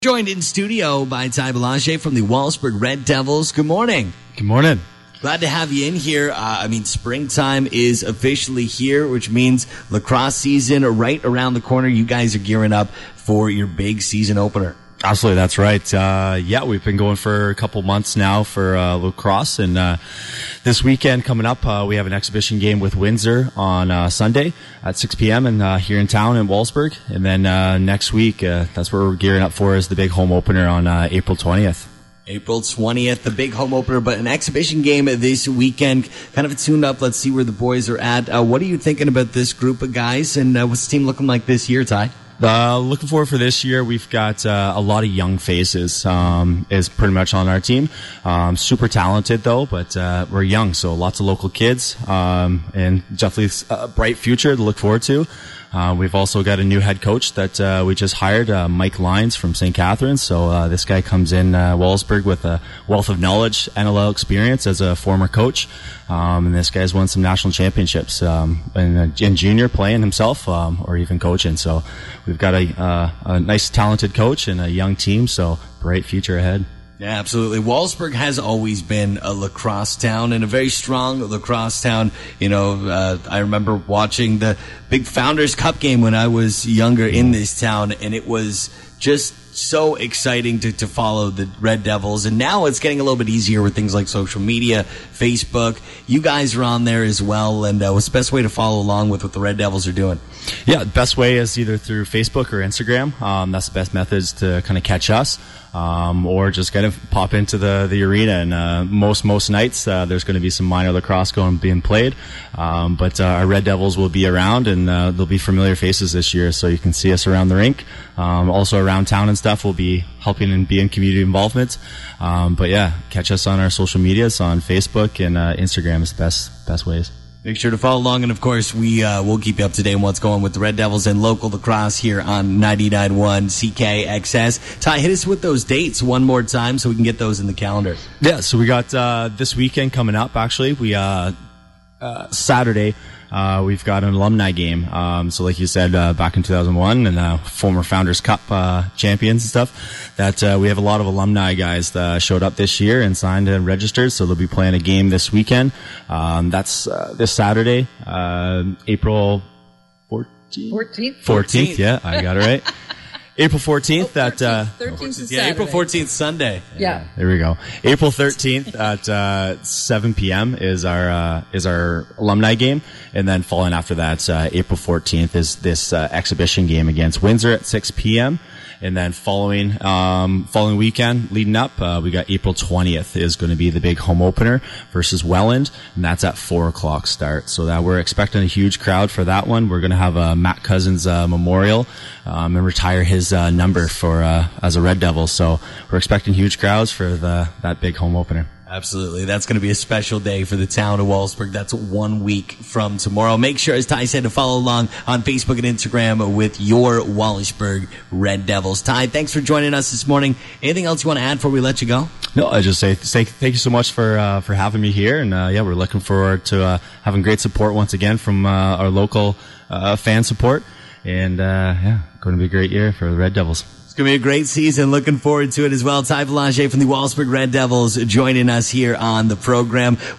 Joined in studio by Ty Belanger from the Wahlsburg Red Devils. Good morning. Good morning. Glad to have you in here. Springtime is officially here, which means lacrosse season right around the corner. You guys are gearing up for your big season opener. Absolutely, that's right. We've been going for a couple months now for lacrosse, and this weekend coming up, we have an exhibition game with Windsor on Sunday at 6 p.m. and here in town in Wahlsburg. And then next week, that's what we're gearing up for, is the big home opener on April 20th. April 20th, the big home opener, but an exhibition game this weekend. Kind of a tune-up. Let's see where the boys are at. What are you thinking about this group of guys, and what's the team looking like this year, Ty? Looking forward for this year, we've got a lot of young faces is pretty much on our team. Super talented, though, but we're young, so lots of local kids, and definitely a bright future to look forward to. We've also got a new head coach that we just hired, Mike Lyons from St. Catharines. So this guy comes in Wahlsburg with a wealth of knowledge, NLL experience as a former coach. And this guy's won some national championships in junior playing himself or even coaching. So we've got a nice, talented coach and a young team, so bright future ahead. Yeah, absolutely. Wahlsburg has always been a lacrosse town, and a very strong lacrosse town. You know, I remember watching the big Founders Cup game when I was younger in this town, and it was just so exciting to follow the Red Devils. And now it's getting a little bit easier with things like social media, Facebook. You guys are on there as well, and what's the best way to follow along with what the Red Devils are doing? Yeah, the best way is either through Facebook or Instagram. That's the best methods to kind of catch us. Or just kind of pop into the arena, and most nights there's going to be some minor lacrosse being played, but our Red Devils will be around, and there'll be familiar faces this year, so you can see us around the rink. Also around town and stuff, we'll be helping and be in community involvement. But yeah, catch us on our social medias on Facebook and Instagram is the best ways. Make sure to follow along, and of course, we'll keep you up to date on what's going with the Red Devils and local lacrosse here on 99.1 CKXS. Ty, hit us with those dates one more time so we can get those in the calendar. Yeah, so we got this weekend coming up, actually. We Saturday, we've got an alumni game. So like you said, back in 2001, and former Founders Cup champions and stuff, that we have a lot of alumni guys that showed up this year and signed and registered, so they'll be playing a game this weekend. That's this Saturday, April 14th, yeah, I got it right. April 14th, 13th is April 14th, Sunday. Yeah. There we go. April 13th at 7 p.m. is our alumni game, and then following after that, April 14th is this exhibition game against Windsor at 6 p.m. And then following weekend leading up, we got April 20th is going to be the big home opener versus Welland, and that's at 4:00 start. So that we're expecting a huge crowd for that one. We're going to have a Matt Cousins memorial and retire his number for as a Red Devil. So we're expecting huge crowds for that big home opener. Absolutely. That's going to be a special day for the town of Wahlsburg. That's 1 week from tomorrow. Make sure, as Ty said, to follow along on Facebook and Instagram with your Wahlsburg Red Devils. Ty, thanks for joining us this morning. Anything else you want to add before we let you go? No, I just say thank you so much for having me here. And we're looking forward to having great support once again from our local fan support. And going to be a great year for the Red Devils. It's going to be a great season. Looking forward to it as well. Ty Belanger from the Wahlsburg Red Devils joining us here on the program.